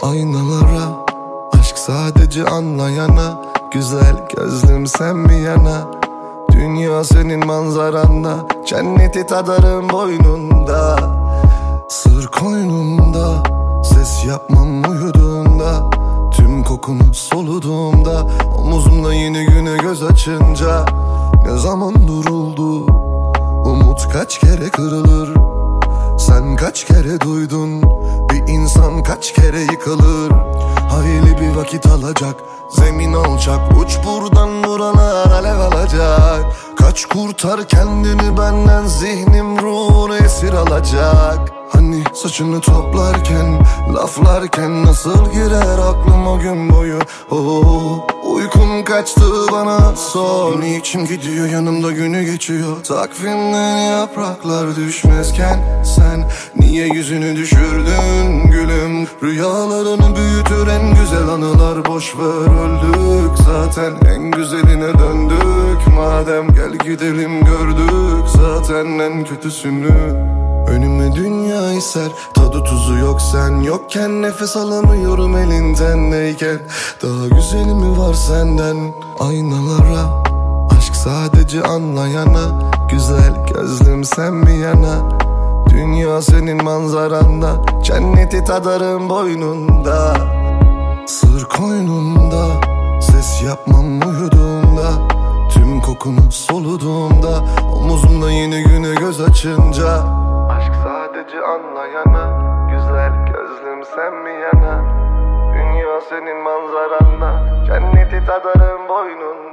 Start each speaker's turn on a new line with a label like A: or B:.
A: Aynalara, aşk sadece anlayana, güzel gözlüm sen bir yana. Dünya senin manzaranda, cenneti tadarım boynunda. Sır koynumda, ses yapmam uyuduğunda. Tüm kokunu soluduğumda, omuzumda yeni güne göz açınca. Ne zaman duruldu, umut kaç kere kırılır. Sen kaç kere duydun, bir insan kaç kere yıkılır. Hayli bir vakit alacak, zemin alacak, uç buradan buralar alev alacak. Kaç kurtar kendini benden, zihnim ruhunu esir alacak. Hani saçını toplarken, laflarken nasıl girer aklım o gün boyu. Uykum kaçtı bana sor. Niçin gidiyor yanımda günü geçiyor. Takvimden yapraklar düşmezken sen niye yüzünü düşürdün gülüm. Rüyalarını büyütür en güzel anılar, boş ver öldük zaten en güzeline döndük. Madem gel gidelim, gördük zaten en kötüsünü. Önüme dünya iser, tadı tuzu yok sen yokken. Nefes alamıyorum elinden neyken. Daha güzeli mi var senden? Aynalara, aşk sadece anlayana, güzel gözlüm sen bir yana. Dünya senin manzaranda, cenneti tadarım boynunda. Sır koynumda, ses yapmam uyuduğumda. Tüm kokunu soluduğumda, omuzumda yeni güne göz açınca. Aşk sadece anlayana, güzel gözlüm sen mi yana. Dünya senin manzaranda, cenneti tadarım boynunda.